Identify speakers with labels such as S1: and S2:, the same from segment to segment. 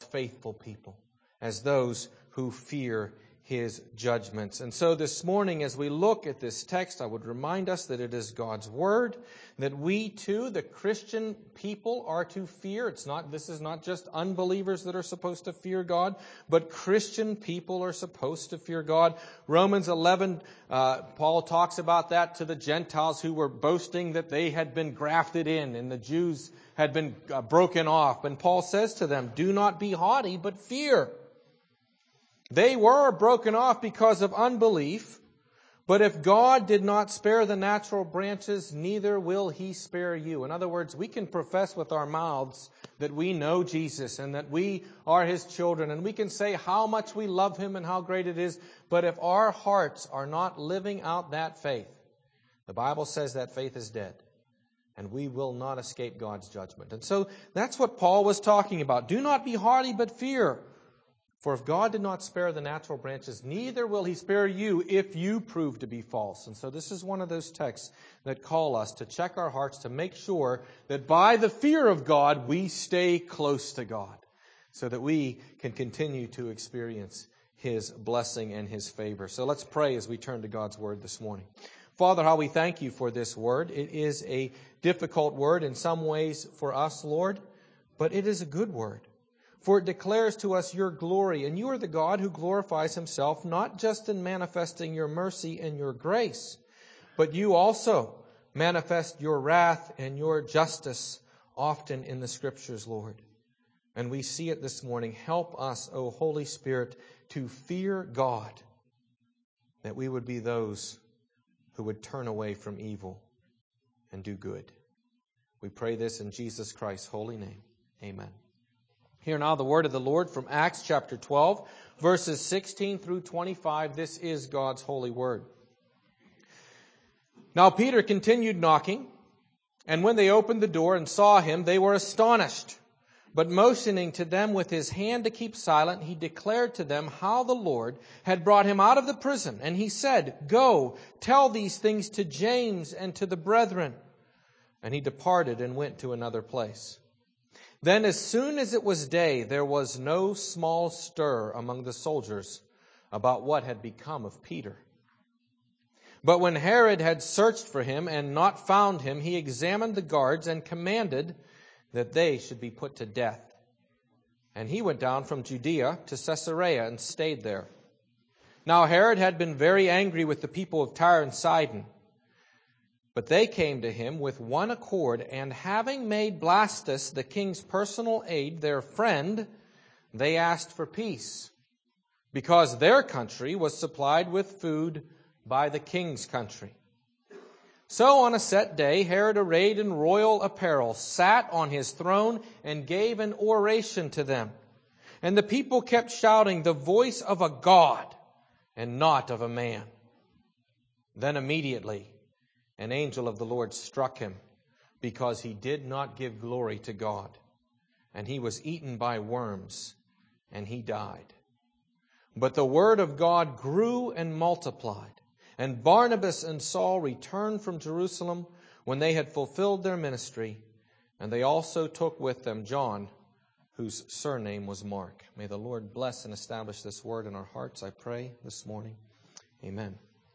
S1: faithful people, as those who fear His judgments. And so this morning, as we look at this text, I would remind us that it is God's Word, that we too, the Christian people, are to fear. This is not just unbelievers that are supposed to fear God, but Christian people are supposed to fear God. Romans 11, Paul talks about that to the Gentiles who were boasting that they had been grafted in and the Jews had been broken off. And Paul says to them, do not be haughty, but fear. They were broken off because of unbelief, but if God did not spare the natural branches, neither will He spare you. In other words, we can profess with our mouths that we know Jesus and that we are His children, and we can say how much we love Him and how great it is, but if our hearts are not living out that faith, the Bible says that faith is dead, and we will not escape God's judgment. And so that's what Paul was talking about. Do not be haughty, but fear. For if God did not spare the natural branches, neither will He spare you if you prove to be false. And so this is one of those texts that call us to check our hearts to make sure that by the fear of God, we stay close to God, so that we can continue to experience His blessing and His favor. So let's pray as we turn to God's Word this morning. Father, how we thank You for this Word. It is a difficult Word in some ways for us, Lord, but it is a good Word. For it declares to us Your glory, and You are the God who glorifies Himself, not just in manifesting Your mercy and Your grace, but You also manifest Your wrath and Your justice often in the Scriptures, Lord. And we see it this morning. Help us, O Holy Spirit, to fear God, that we would be those who would turn away from evil and do good. We pray this in Jesus Christ's holy name. Amen. Hear now the word of the Lord from Acts chapter 12, verses 16 through 25. This is God's holy word. Now Peter continued knocking, and when they opened the door and saw him, they were astonished. But motioning to them with his hand to keep silent, he declared to them how the Lord had brought him out of the prison. And he said, "Go, tell these things to James and to the brethren." And he departed and went to another place. Then as soon as it was day, there was no small stir among the soldiers about what had become of Peter. But when Herod had searched for him and not found him, he examined the guards and commanded that they should be put to death. And he went down from Judea to Caesarea and stayed there. Now Herod had been very angry with the people of Tyre and Sidon. But they came to him with one accord, and having made Blastus, the king's personal aide, their friend, they asked for peace, because their country was supplied with food by the king's country. So on a set day, Herod, arrayed in royal apparel, sat on his throne and gave an oration to them. And the people kept shouting, "The voice of a God and not of a man." Then immediately an angel of the Lord struck him, because he did not give glory to God. And he was eaten by worms, and he died. But the word of God grew and multiplied. And Barnabas and Saul returned from Jerusalem when they had fulfilled their ministry. And they also took with them John, whose surname was Mark. May the Lord bless and establish this word in our hearts, I pray, this morning. Amen.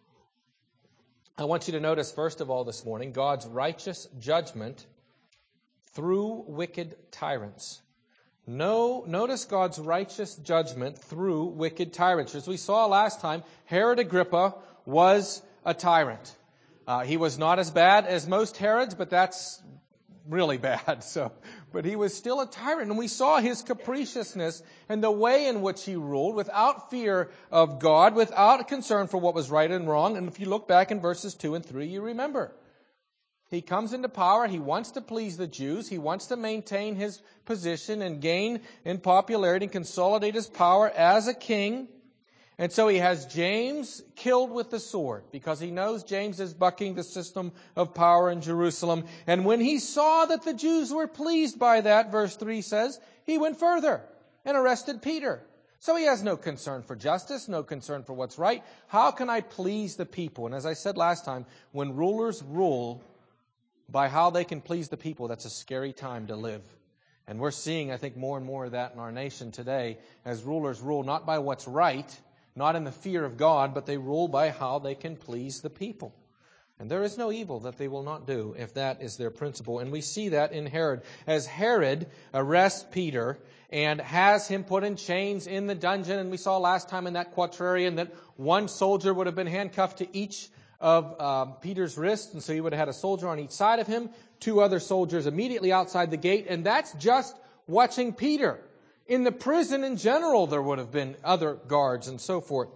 S1: I want you to notice, first of all, this morning, God's righteous judgment through wicked tyrants. Notice God's righteous judgment through wicked tyrants. As we saw last time, Herod Agrippa was a tyrant. He was not as bad as most Herods, but that's really bad. But he was still a tyrant. And we saw his capriciousness and the way in which he ruled without fear of God, without concern for what was right and wrong. And if you look back in verses 2 and 3, you remember. He comes into power. He wants to please the Jews. He wants to maintain his position and gain in popularity and consolidate his power as a king. And so he has James killed with the sword, because he knows James is bucking the system of power in Jerusalem. And when he saw that the Jews were pleased by that, verse 3 says, he went further and arrested Peter. So he has no concern for justice, no concern for what's right. How can I please the people? And as I said last time, when rulers rule by how they can please the people, that's a scary time to live. And we're seeing, I think, more and more of that in our nation today as rulers rule not by what's right, not in the fear of God, but they rule by how they can please the people. And there is no evil that they will not do if that is their principle. And we see that in Herod. As Herod arrests Peter and has him put in chains in the dungeon, and we saw last time in that quatrain that one soldier would have been handcuffed to each of Peter's wrists, and so he would have had a soldier on each side of him, 2 other soldiers immediately outside the gate, and that's just watching Peter. In the prison in general, there would have been other guards and so forth.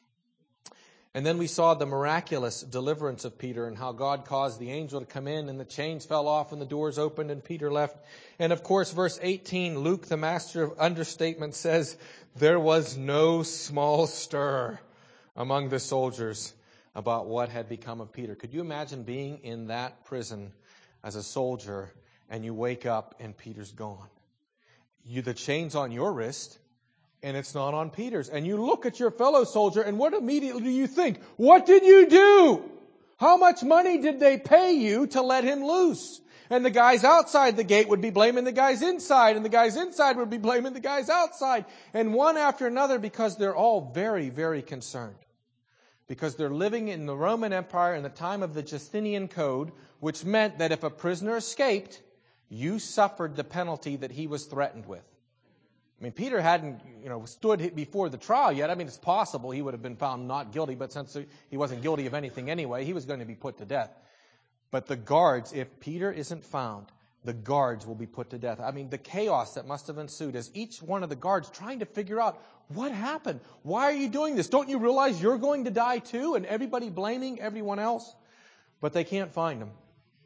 S1: And then we saw the miraculous deliverance of Peter and how God caused the angel to come in and the chains fell off and the doors opened and Peter left. And of course, verse 18, Luke, the master of understatement, says, there was no small stir among the soldiers about what had become of Peter. Could you imagine being in that prison as a soldier and you wake up and Peter's gone? The chain's on your wrist, and it's not on Peter's. And you look at your fellow soldier, and what immediately do you think? What did you do? How much money did they pay you to let him loose? And the guys outside the gate would be blaming the guys inside, and the guys inside would be blaming the guys outside. And one after another, because they're all very, very concerned. Because they're living in the Roman Empire in the time of the Justinian Code, which meant that if a prisoner escaped, you suffered the penalty that he was threatened with. I mean, Peter hadn't, stood before the trial yet. I mean, it's possible he would have been found not guilty, but since he wasn't guilty of anything anyway, he was going to be put to death. But the guards, if Peter isn't found, the guards will be put to death. I mean, the chaos that must have ensued as each one of the guards trying to figure out what happened. Why are you doing this? Don't you realize you're going to die too? And everybody blaming everyone else. But they can't find him.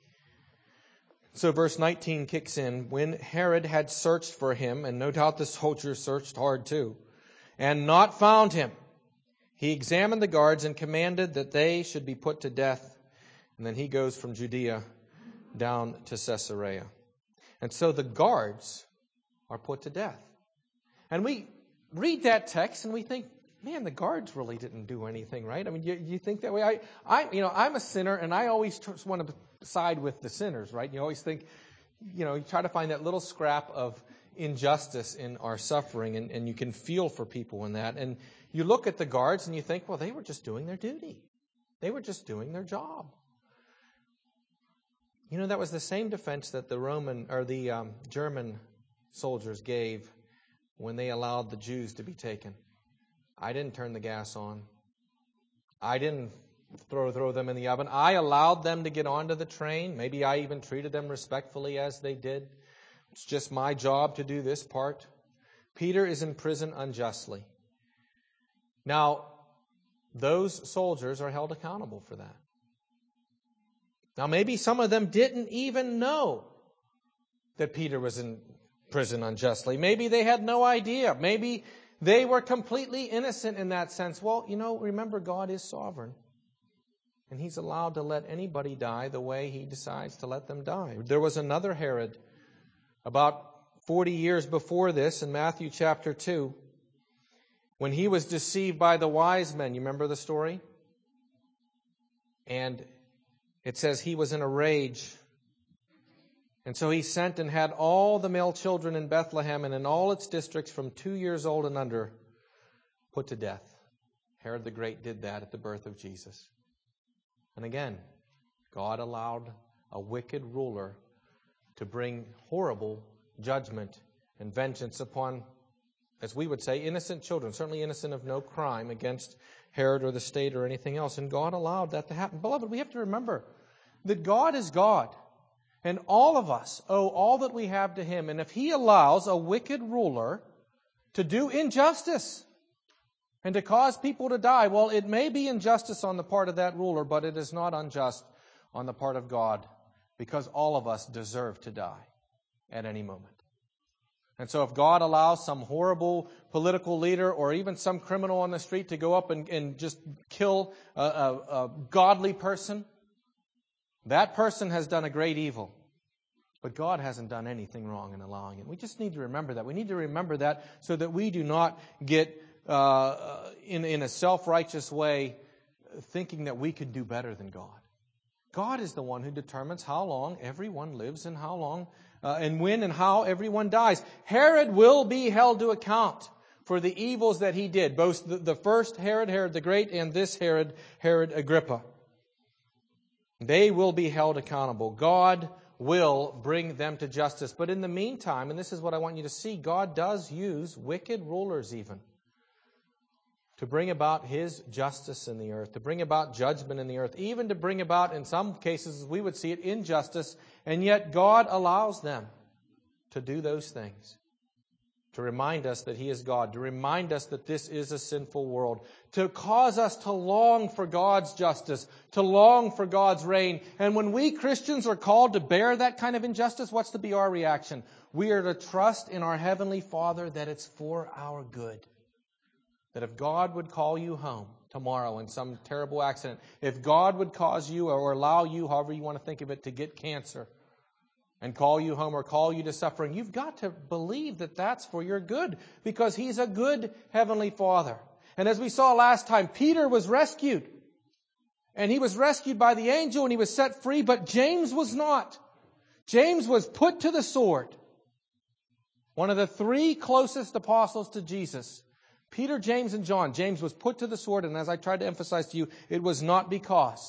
S1: So verse 19 kicks in. When Herod had searched for him, and no doubt the soldiers searched hard too, and not found him, he examined the guards and commanded that they should be put to death. And then he goes from Judea down to Caesarea. And so the guards are put to death. And we read that text and we think, man, the guards really didn't do anything, right? I mean, you think that way? I'm a sinner, and I always want to side with the sinners, right? You always think, you try to find that little scrap of injustice in our suffering, and you can feel for people in that. And you look at the guards and you think, well, they were just doing their duty. They were just doing their job. That was the same defense that the German soldiers gave when they allowed the Jews to be taken. I didn't turn the gas on. I didn't throw them in the oven. I allowed them to get onto the train. Maybe I even treated them respectfully as they did. It's just my job to do this part. Peter is in prison unjustly. Now, those soldiers are held accountable for that. Now, maybe some of them didn't even know that Peter was in prison unjustly. Maybe they had no idea. Maybe they were completely innocent in that sense. Well, remember, God is sovereign. And He's allowed to let anybody die the way He decides to let them die. There was another Herod about 40 years before this in Matthew chapter 2 when he was deceived by the wise men. You remember the story? And it says he was in a rage. And so he sent and had all the male children in Bethlehem and in all its districts from 2 years old and under put to death. Herod the Great did that at the birth of Jesus. And again, God allowed a wicked ruler to bring horrible judgment and vengeance upon, as we would say, innocent children, certainly innocent of no crime against Herod or the state or anything else. And God allowed that to happen. Beloved, we have to remember that God is God. And all of us owe all that we have to Him. And if He allows a wicked ruler to do injustice and to cause people to die, well, it may be injustice on the part of that ruler, but it is not unjust on the part of God, because all of us deserve to die at any moment. And so if God allows some horrible political leader or even some criminal on the street to go up and just kill a godly person, that person has done a great evil. But God hasn't done anything wrong in allowing it. We just need to remember that. We need to remember that so that we do not get in a self-righteous way thinking that we could do better than God. God is the one who determines how long everyone lives and how long and when and how everyone dies. Herod will be held to account for the evils that he did, both the first Herod, Herod the Great, and this Herod, Herod Agrippa. They will be held accountable. God will bring them to justice. But in the meantime, and this is what I want you to see, God does use wicked rulers even to bring about His justice in the earth, to bring about judgment in the earth, even to bring about, in some cases, we would see it, injustice, and yet God allows them to do those things. To remind us that He is God, to remind us that this is a sinful world, to cause us to long for God's justice, to long for God's reign. And when we Christians are called to bear that kind of injustice, what's to be our reaction? We are to trust in our Heavenly Father that it's for our good. That if God would call you home tomorrow in some terrible accident, if God would cause you or allow you, however you want to think of it, to get cancer, and call you home or call you to suffering, you've got to believe that that's for your good, because He's a good Heavenly Father. And as we saw last time, Peter was rescued. And he was rescued by the angel and he was set free, but James was not. James was put to the sword. One of the three closest apostles to Jesus, Peter, James, and John. James was put to the sword, and as I tried to emphasize to you, it was not because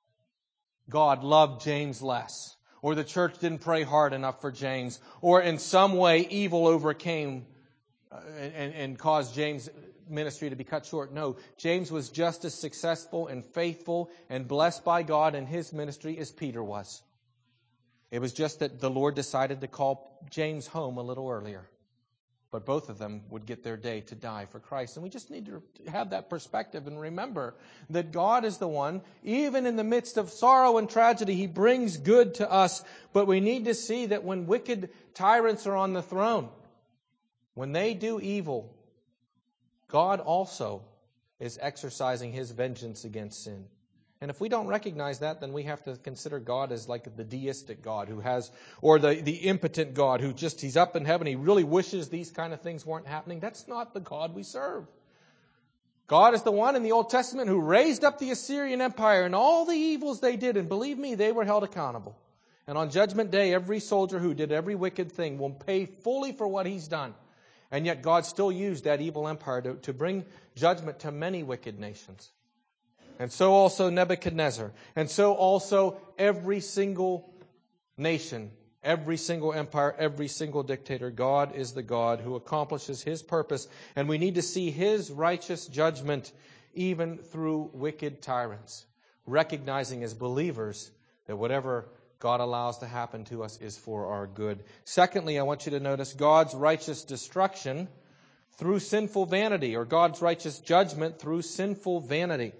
S1: God loved James less, or the church didn't pray hard enough for James, or in some way evil overcame and caused James' ministry to be cut short. No, James was just as successful and faithful and blessed by God in his ministry as Peter was. It was just that the Lord decided to call James home a little earlier. But both of them would get their day to die for Christ. And we just need to have that perspective and remember that God is the one, even in the midst of sorrow and tragedy, He brings good to us. But we need to see that when wicked tyrants are on the throne, when they do evil, God also is exercising His vengeance against sin. And if we don't recognize that, then we have to consider God as like the deistic God who has, or the impotent God who just, He's up in heaven. He really wishes these kind of things weren't happening. That's not the God we serve. God is the one in the Old Testament who raised up the Assyrian Empire and all the evils they did. And believe me, they were held accountable. And on Judgment Day, every soldier who did every wicked thing will pay fully for what he's done. And yet God still used that evil empire to bring judgment to many wicked nations. And so also Nebuchadnezzar. And so also every single nation, every single empire, every single dictator. God is the God who accomplishes His purpose. And we need to see His righteous judgment even through wicked tyrants. Recognizing as believers that whatever God allows to happen to us is for our good. Secondly, I want you to notice God's righteous destruction through sinful vanity, or God's righteous judgment through sinful vanity.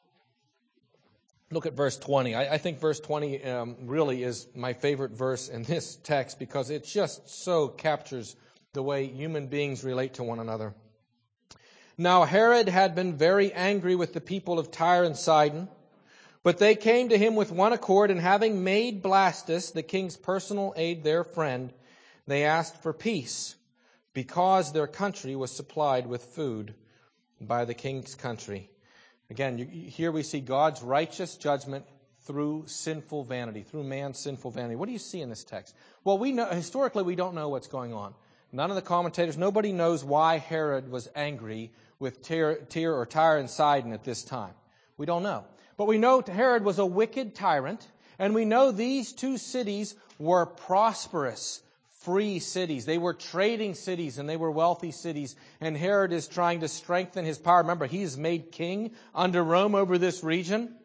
S1: Look at verse 20. I think verse 20 really is my favorite verse in this text because it just so captures the way human beings relate to one another. Now Herod had been very angry with the people of Tyre and Sidon, but they came to him with one accord, and having made Blastus, the king's personal aide, their friend, they asked for peace, because their country was supplied with food by the king's country. Again, here we see God's righteous judgment through sinful vanity, through man's sinful vanity. What do you see in this text? Well, we know historically we don't know what's going on. None of the commentators, nobody knows why Herod was angry with Tyre and Sidon at this time. We don't know. But we know Herod was a wicked tyrant, and we know these two cities were prosperous, free cities. They were trading cities and they were wealthy cities. And Herod is trying to strengthen his power. Remember, he is made king under Rome over this region.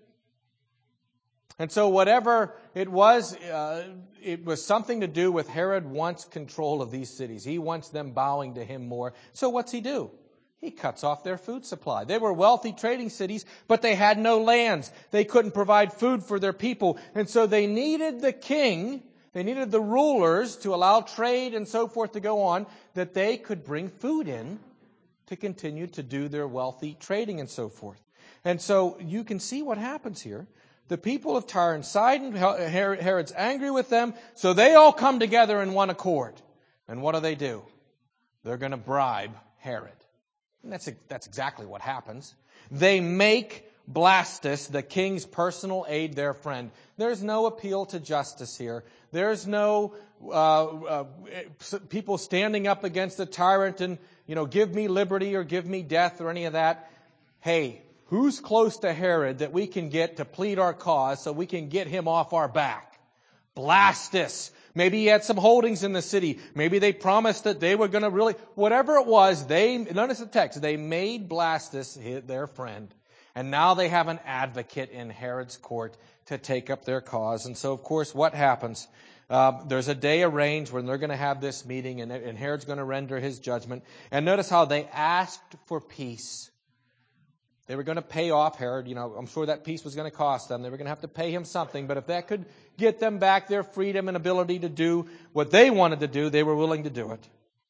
S1: And so whatever it was something to do with Herod wants control of these cities. He wants them bowing to him more. So what's he do? He cuts off their food supply. They were wealthy trading cities, but they had no lands. They couldn't provide food for their people. And so they needed the king, they needed the rulers to allow trade and so forth to go on, that they could bring food in to continue to do their wealthy trading and so forth. And so you can see what happens here. The people of Tyre and Sidon, Herod's angry with them, so they all come together in one accord. And what do? They're going to bribe Herod. And that's exactly what happens. They make Blastus, the king's personal aide, their friend. There's no appeal to justice here. There's no people standing up against the tyrant and, give me liberty or give me death or any of that. Hey, who's close to Herod that we can get to plead our cause so we can get him off our back? Blastus. Maybe he had some holdings in the city. Maybe they promised that they were going to whatever it was, notice the text, they made Blastus their friend. And now they have an advocate in Herod's court to take up their cause. And so, of course, what happens? There's a day arranged when they're going to have this meeting, and Herod's going to render his judgment. And notice how they asked for peace. They were going to pay off Herod. I'm sure that peace was going to cost them. They were going to have to pay him something. But if that could get them back their freedom and ability to do what they wanted to do, they were willing to do it.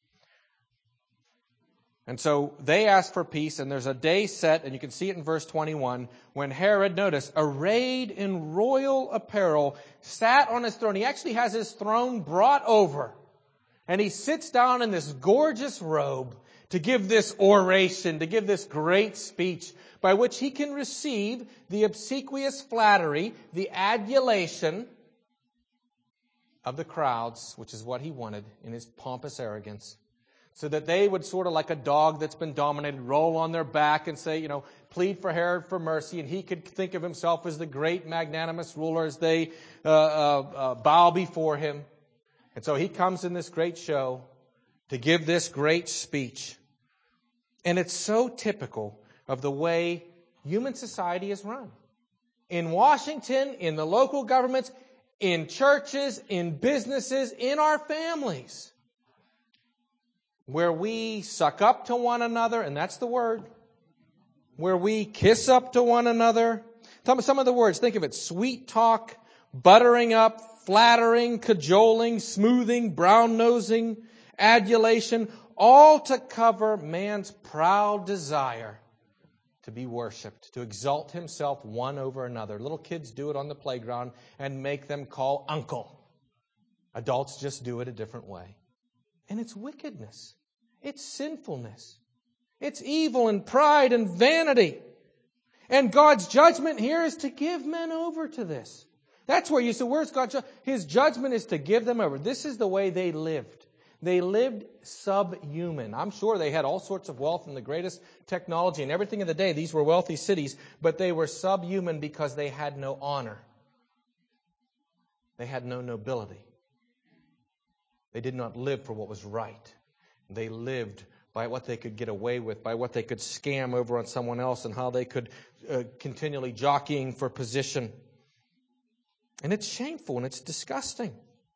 S1: And so they asked for peace, and there's a day set, and you can see it in verse 21, when Herod, notice, arrayed in royal apparel, sat on his throne. He actually has his throne brought over, and he sits down in this gorgeous robe to give this oration, to give this great speech by which he can receive the obsequious flattery, the adulation of the crowds, which is what he wanted in his pompous arrogance. So that they would sort of like a dog that's been dominated, roll on their back and say, plead for Herod for mercy. And he could think of himself as the great magnanimous ruler as they bow before him. And so he comes in this great show to give this great speech. And it's so typical of the way human society is run. In Washington, in the local governments, in churches, in businesses, in our families. Where we suck up to one another, and that's the word. Where we kiss up to one another. Some of the words, think of it. Sweet talk, buttering up, flattering, cajoling, smoothing, brown-nosing, adulation. All to cover man's proud desire to be worshipped, to exalt himself one over another. Little kids do it on the playground and make them call uncle. Adults just do it a different way. And it's wickedness. It's sinfulness. It's evil and pride and vanity. And God's judgment here is to give men over to this. That's where you say, where's God's judgment? His judgment is to give them over. This is the way they lived. They lived subhuman. I'm sure they had all sorts of wealth and the greatest technology and everything of the day. These were wealthy cities, but they were subhuman because they had no honor. They had no nobility. They did not live for what was right. They lived by what they could get away with, by what they could scam over on someone else, and how they could continually jockeying for position. And it's shameful and it's disgusting.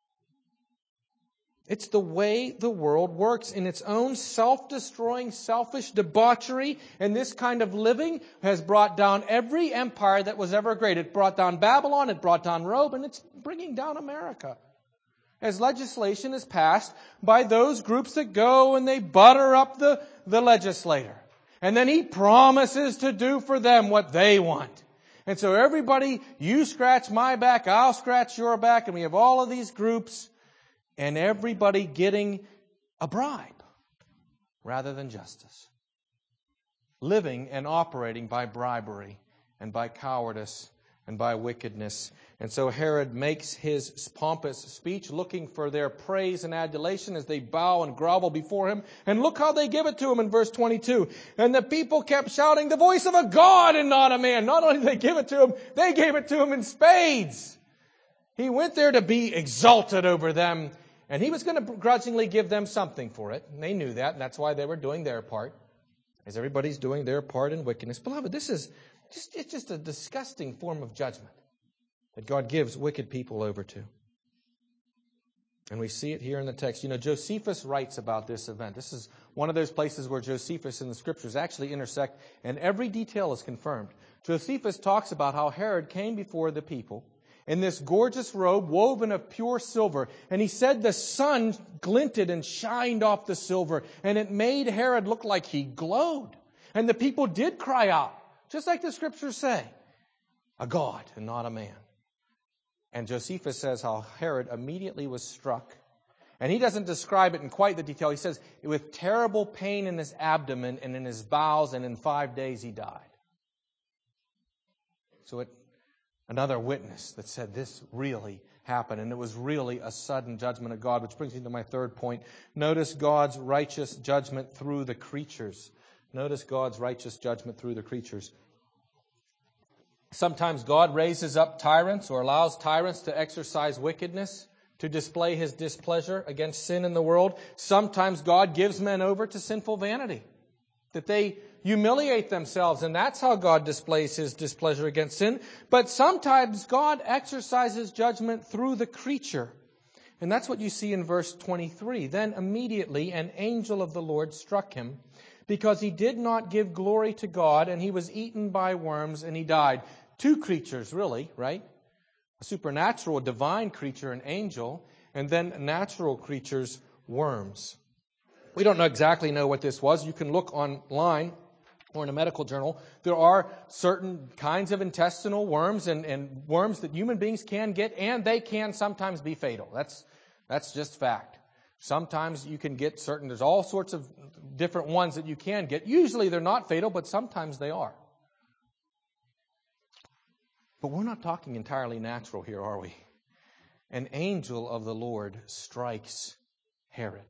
S1: It's the way the world works in its own self-destroying, selfish debauchery. And this kind of living has brought down every empire that was ever great. It brought down Babylon, it brought down Rome, and it's bringing down America. As legislation is passed by those groups that go and they butter up the legislator. And then he promises to do for them what they want. And so everybody, you scratch my back, I'll scratch your back, and we have all of these groups, and everybody getting a bribe rather than justice. Living and operating by bribery and by cowardice and by wickedness. And so Herod makes his pompous speech looking for their praise and adulation as they bow and grovel before him. And look how they give it to him in verse 22. And the people kept shouting, the voice of a God and not a man. Not only did they give it to him, they gave it to him in spades. He went there to be exalted over them. And he was going to begrudgingly give them something for it. And they knew that. And that's why they were doing their part. As everybody's doing their part in wickedness. Beloved, this is it's just a disgusting form of judgment that God gives wicked people over to. And we see it here in the text. Josephus writes about this event. This is one of those places where Josephus and the Scriptures actually intersect, and every detail is confirmed. Josephus talks about how Herod came before the people in this gorgeous robe woven of pure silver. And he said the sun glinted and shined off the silver, and it made Herod look like he glowed. And the people did cry out, just like the Scriptures say, a God and not a man. And Josephus says how Herod immediately was struck. And he doesn't describe it in quite the detail. He says, with terrible pain in his abdomen and in his bowels, and in 5 days he died. So another witness that said this really happened, and it was really a sudden judgment of God, which brings me to my third point. Notice God's righteous judgment through the creatures. Notice God's righteous judgment through the creatures. Sometimes God raises up tyrants or allows tyrants to exercise wickedness to display His displeasure against sin in the world. Sometimes God gives men over to sinful vanity, that they humiliate themselves, and that's how God displays His displeasure against sin. But sometimes God exercises judgment through the creature. And that's what you see in verse 23. Then immediately an angel of the Lord struck him, because he did not give glory to God, and he was eaten by worms, and he died. Two creatures, really, right? A supernatural, divine creature, an angel, and then natural creatures, worms. We don't exactly know what this was. You can look online or in a medical journal. There are certain kinds of intestinal worms and worms that human beings can get, and they can sometimes be fatal. That's just fact. Sometimes you can get certain, there's all sorts of different ones that you can get. Usually they're not fatal, but sometimes they are. But we're not talking entirely natural here, are we? An angel of the Lord strikes Herod,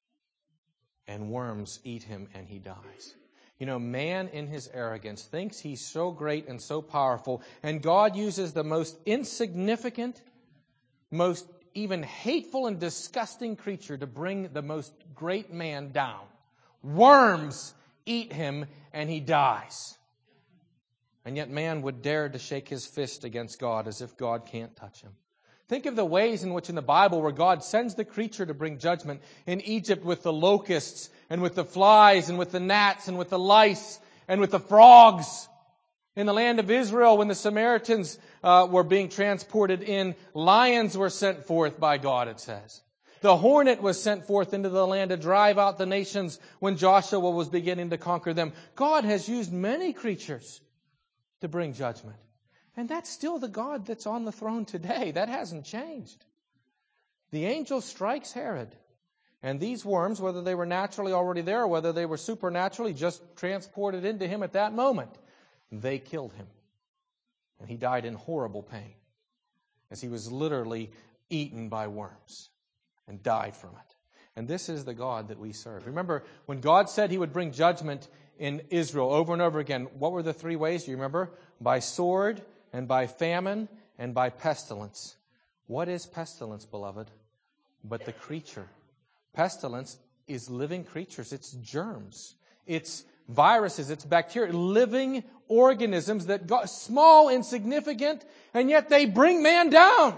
S1: and worms eat him, and he dies. You know, man in his arrogance thinks he's so great and so powerful, and God uses the most insignificant, most even hateful and disgusting creature to bring the most great man down. Worms eat him, and he dies. And yet man would dare to shake his fist against God as if God can't touch him. Think of the ways in which in the Bible where God sends the creature to bring judgment. In Egypt with the locusts and with the flies and with the gnats and with the lice and with the frogs. In the land of Israel when the Samaritans were being transported in, lions were sent forth by God, it says. The hornet was sent forth into the land to drive out the nations when Joshua was beginning to conquer them. God has used many creatures to bring judgment. And that's still the God that's on the throne today. That hasn't changed. The angel strikes Herod. And these worms, whether they were naturally already there or whether they were supernaturally just transported into him at that moment, they killed him. And he died in horrible pain as he was literally eaten by worms and died from it. And this is the God that we serve. Remember, when God said He would bring judgment in Israel over and over again, what were the three ways? Do you remember? By sword, and by famine, and by pestilence. What is pestilence, beloved? But the creature. Pestilence is living creatures. It's germs. It's viruses. It's bacteria. Living organisms that got small, insignificant, and yet they bring man down.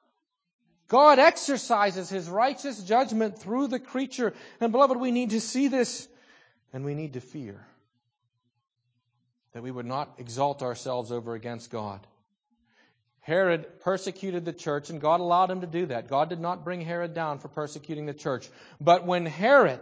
S1: God exercises His righteous judgment through the creature. And beloved, we need to see this, and we need to fear that we would not exalt ourselves over against God. Herod persecuted the church, and God allowed him to do that. God did not bring Herod down for persecuting the church. But when Herod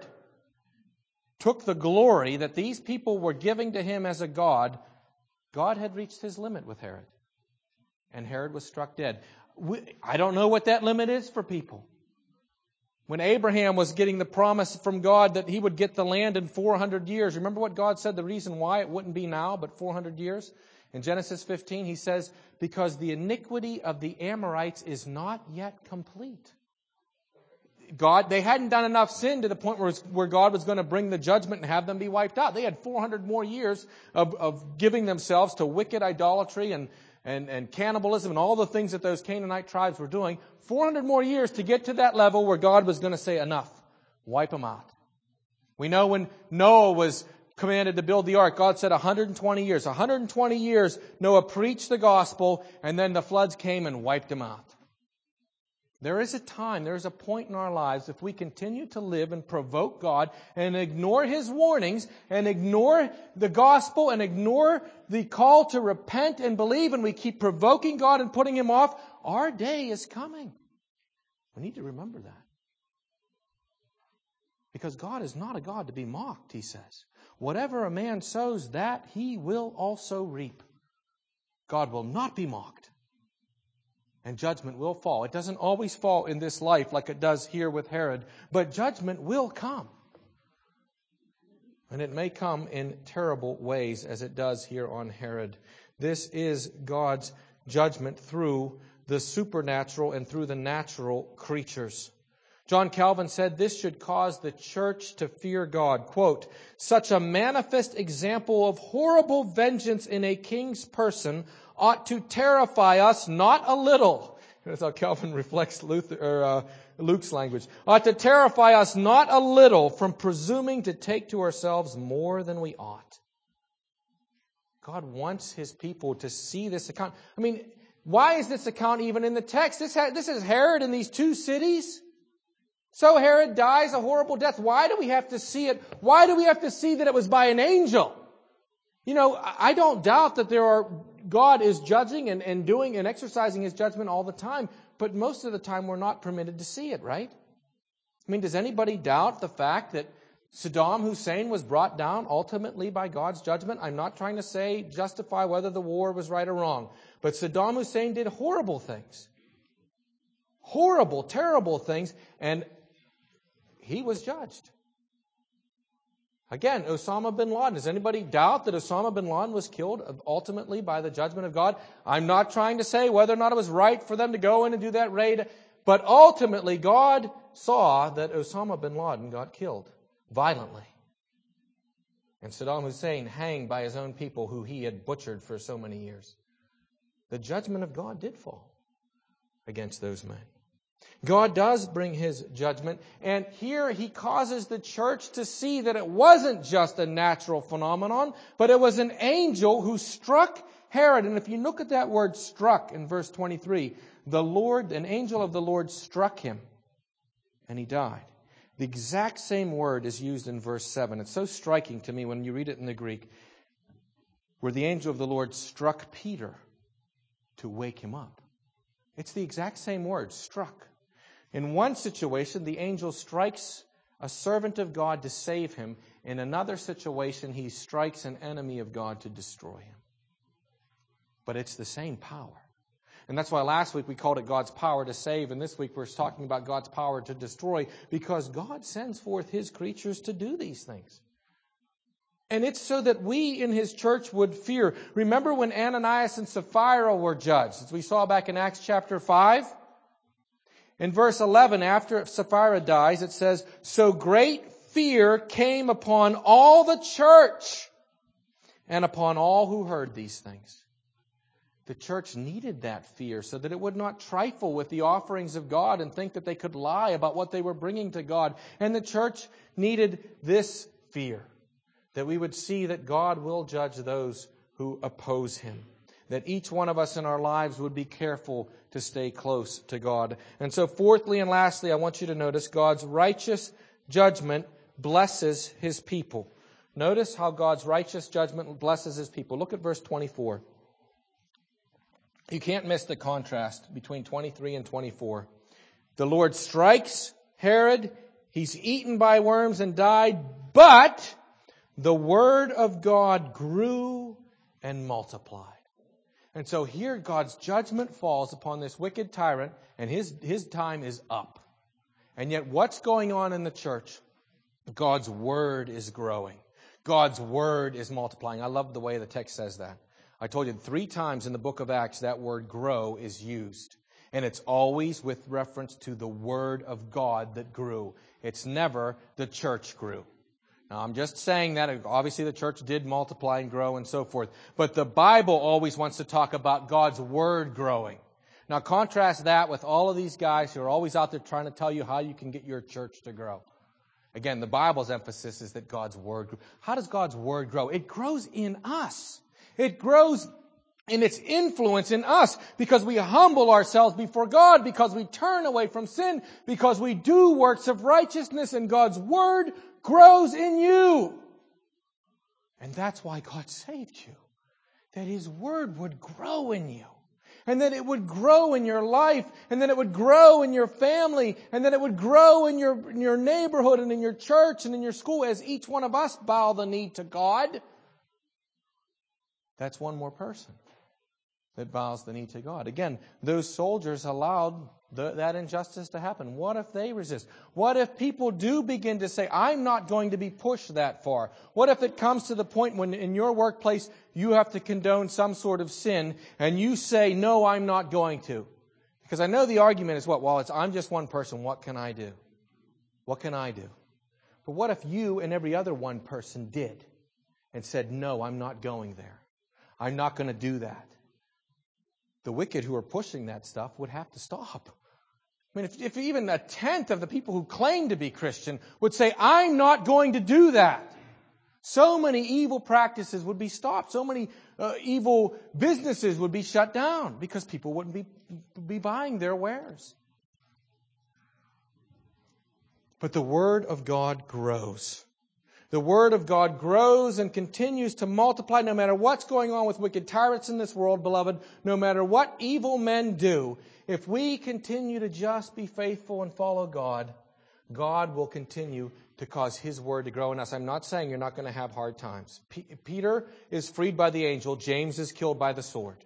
S1: took the glory that these people were giving to him as a god, God had reached His limit with Herod. And Herod was struck dead. I don't know what that limit is for people. When Abraham was getting the promise from God that he would get the land in 400 years, remember what God said the reason why it wouldn't be now, but 400 years? In Genesis 15, He says, because the iniquity of the Amorites is not yet complete. They hadn't done enough sin to the point where God was going to bring the judgment and have them be wiped out. They had 400 more years of giving themselves to wicked idolatry and cannibalism and all the things that those Canaanite tribes were doing. 400 more years to get to that level where God was going to say, enough, wipe them out. We know when Noah was commanded to build the ark, God said 120 years. 120 years, Noah preached the gospel, and then the floods came and wiped him out. There is a time, there is a point in our lives, if we continue to live and provoke God and ignore His warnings and ignore the gospel and ignore the call to repent and believe, and we keep provoking God and putting Him off, our day is coming. We need to remember that. Because God is not a God to be mocked, He says. Whatever a man sows, that he will also reap. God will not be mocked. And judgment will fall. It doesn't always fall in this life like it does here with Herod, but judgment will come. And it may come in terrible ways as it does here on Herod. This is God's judgment through the supernatural and through the natural creatures. John Calvin said this should cause the church to fear God. Quote, "Such a manifest example of horrible vengeance in a king's person ought to terrify us not a little." That's how Calvin reflects Luke's language. "Ought to terrify us not a little from presuming to take to ourselves more than we ought." God wants His people to see this account. I mean, why is this account even in the text? This is Herod in these two cities. So Herod dies a horrible death. Why do we have to see it? Why do we have to see that it was by an angel? You know, I don't doubt that God is judging and doing and exercising His judgment all the time, but most of the time we're not permitted to see it, right? I mean, does anybody doubt the fact that Saddam Hussein was brought down ultimately by God's judgment? I'm not trying to justify whether the war was right or wrong, but Saddam Hussein did horrible things. Horrible, terrible things, and he was judged. Again, Osama bin Laden. Does anybody doubt that Osama bin Laden was killed ultimately by the judgment of God? I'm not trying to say whether or not it was right for them to go in and do that raid, but ultimately God saw that Osama bin Laden got killed violently. And Saddam Hussein hanged by his own people who he had butchered for so many years. The judgment of God did fall against those men. God does bring His judgment, and here He causes the church to see that it wasn't just a natural phenomenon, but it was an angel who struck Herod. And if you look at that word struck in verse 23, an angel of the Lord struck him, and he died. The exact same word is used in verse 7. It's so striking to me when you read it in the Greek, where the angel of the Lord struck Peter to wake him up. It's the exact same word, struck. In one situation, the angel strikes a servant of God to save him. In another situation, he strikes an enemy of God to destroy him. But it's the same power. And that's why last week we called it God's power to save, and this week we're talking about God's power to destroy, because God sends forth His creatures to do these things. And it's so that we in His church would fear. Remember when Ananias and Sapphira were judged, as we saw back in Acts chapter 5? In verse 11, after Sapphira dies, it says, "So great fear came upon all the church and upon all who heard these things." The church needed that fear so that it would not trifle with the offerings of God and think that they could lie about what they were bringing to God. And the church needed this fear, that we would see that God will judge those who oppose Him. That each one of us in our lives would be careful to stay close to God. And so fourthly and lastly, I want you to notice God's righteous judgment blesses His people. Notice how God's righteous judgment blesses His people. Look at verse 24. You can't miss the contrast between 23 and 24. The Lord strikes Herod. He's eaten by worms and died. But the word of God grew and multiplied. And so here God's judgment falls upon this wicked tyrant, and his time is up. And yet what's going on in the church? God's word is growing. God's word is multiplying. I love the way the text says that. I told you 3 times in the book of Acts that word grow is used. And it's always with reference to the word of God that grew. It's never the church grew. Now, I'm just saying that. Obviously, the church did multiply and grow and so forth. But the Bible always wants to talk about God's word growing. Now, contrast that with all of these guys who are always out there trying to tell you how you can get your church to grow. Again, the Bible's emphasis is that God's word grows. How does God's word grow? It grows in us. It grows in its influence in us because we humble ourselves before God, because we turn away from sin, because we do works of righteousness, and God's word grows in you. And that's why God saved you. That His word would grow in you. And that it would grow in your life. And that it would grow in your family. And that it would grow in your neighborhood and in your church and in your school as each one of us bow the knee to God. That's one more person that bows the knee to God. Again, those soldiers allowed that injustice to happen. What if they resist? What if people do begin to say, I'm not going to be pushed that far? What if it comes to the point when in your workplace you have to condone some sort of sin and you say, no, I'm not going to? Because I know the argument is what? Well, I'm just one person. What can I do? What can I do? But what if you and every other one person did and said, no, I'm not going there. I'm not going to do that. The wicked who are pushing that stuff would have to stop. I mean, if even a tenth of the people who claim to be Christian would say, I'm not going to do that, so many evil practices would be stopped. So many evil businesses would be shut down because people wouldn't be buying their wares. But the Word of God grows. The Word of God grows and continues to multiply no matter what's going on with wicked tyrants in this world, beloved, no matter what evil men do. If we continue to just be faithful and follow God, God will continue to cause His Word to grow in us. I'm not saying you're not going to have hard times. Peter is freed by the angel. James is killed by the sword.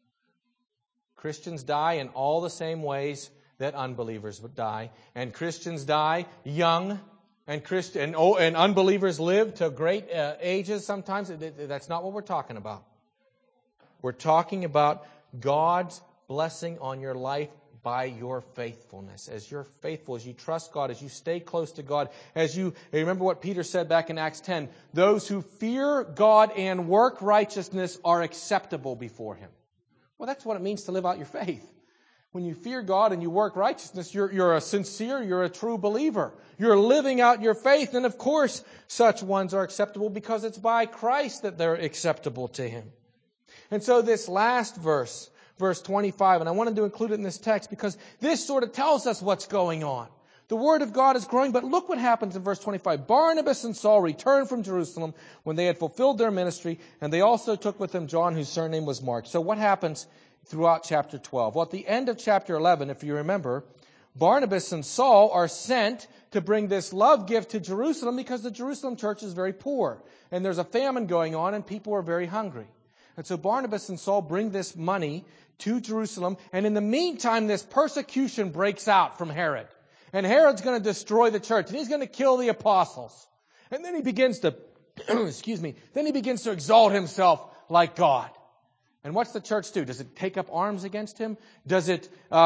S1: Christians die in all the same ways that unbelievers would die. And Christians die young. And unbelievers live to great ages sometimes. That's not what we're talking about. We're talking about God's blessing on your life by your faithfulness. As you're faithful, as you trust God, as you stay close to God, as you remember what Peter said back in Acts 10, those who fear God and work righteousness are acceptable before Him. Well, that's what it means to live out your faith. When you fear God and you work righteousness, you're a true believer. You're living out your faith. And of course, such ones are acceptable because it's by Christ that they're acceptable to Him. And so this last verse, verse 25, and I wanted to include it in this text because this sort of tells us what's going on. The Word of God is growing, but look what happens in verse 25. Barnabas and Saul returned from Jerusalem when they had fulfilled their ministry, and they also took with them John, whose surname was Mark. So what happens throughout chapter 12? Well, at the end of chapter 11, if you remember, Barnabas and Saul are sent to bring this love gift to Jerusalem because the Jerusalem church is very poor. And there's a famine going on and people are very hungry. And so Barnabas and Saul bring this money to Jerusalem. And in the meantime, this persecution breaks out from Herod. And Herod's going to destroy the church. And he's going to kill the apostles. And then he begins to, then he begins to exalt himself like God. And what's the church do? Does it take up arms against him? Does it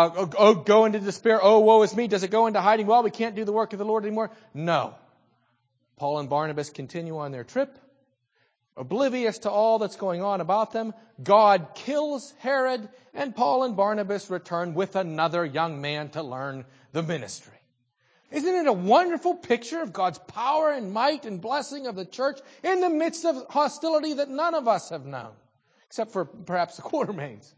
S1: go into despair? Oh, woe is me. Does it go into hiding? Well, we can't do the work of the Lord anymore. No. Paul and Barnabas continue on their trip, oblivious to all that's going on about them. God kills Herod, and Paul and Barnabas return with another young man to learn the ministry. Isn't it a wonderful picture of God's power and might and blessing of the church in the midst of hostility that none of us have known? Except for perhaps the Quartermains.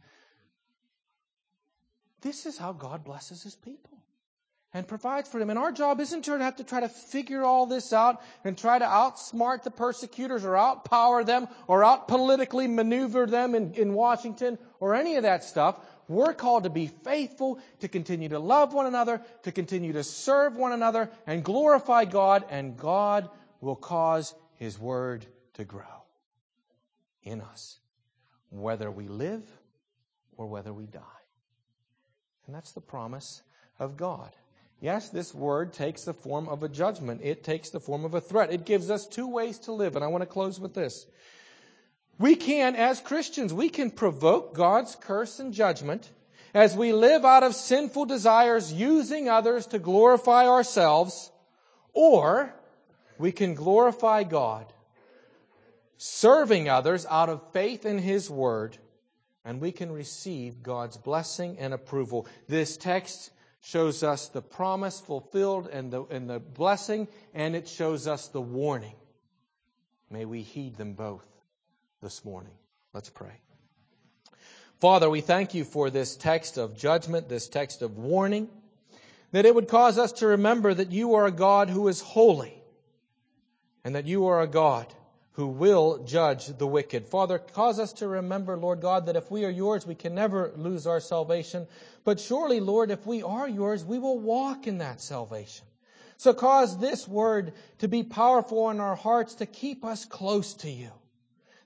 S1: This is how God blesses His people and provides for them. And our job isn't to have to try to figure all this out and try to outsmart the persecutors or outpower them or out-politically maneuver them in Washington or any of that stuff. We're called to be faithful, to continue to love one another, to continue to serve one another and glorify God, and God will cause His Word to grow in us, whether we live or whether we die. And that's the promise of God. Yes, this word takes the form of a judgment. It takes the form of a threat. It gives us two ways to live, and I want to close with this. We can, as Christians, we can provoke God's curse and judgment as we live out of sinful desires, using others to glorify ourselves, or we can glorify God, serving others out of faith in His Word, and we can receive God's blessing and approval. This text shows us the promise fulfilled and the blessing, and it shows us the warning. May we heed them both this morning. Let's pray. Father, we thank You for this text of judgment, this text of warning, that it would cause us to remember that You are a God who is holy, and that You are a God who will judge the wicked. Father, cause us to remember, Lord God, that if we are Yours, we can never lose our salvation. But surely, Lord, if we are Yours, we will walk in that salvation. So cause this word to be powerful in our hearts to keep us close to You.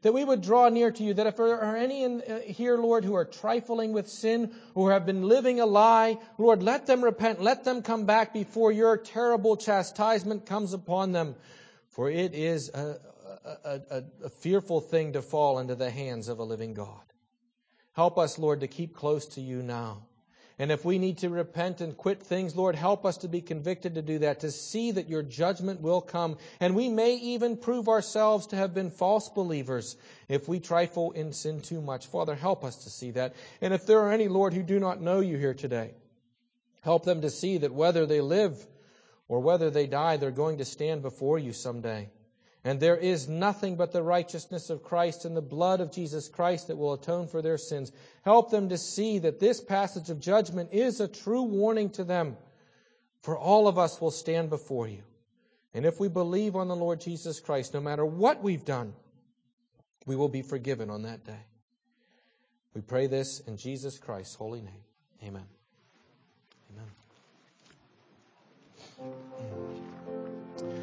S1: That we would draw near to you. That if there are any here, Lord, who are trifling with sin, who have been living a lie, Lord, let them repent. Let them come back before your terrible chastisement comes upon them. For it is a fearful thing to fall into the hands of a living God. Help us, Lord, to keep close to you now. And if we need to repent and quit things, Lord, help us to be convicted to do that, to see that your judgment will come. And we may even prove ourselves to have been false believers if we trifle in sin too much. Father, help us to see that. And if there are any, Lord, who do not know you here today, help them to see that whether they live or whether they die, they're going to stand before you someday. And there is nothing but the righteousness of Christ and the blood of Jesus Christ that will atone for their sins. Help them to see that this passage of judgment is a true warning to them. For all of us will stand before you. And if we believe on the Lord Jesus Christ, no matter what we've done, we will be forgiven on that day. We pray this in Jesus Christ's holy name. Amen.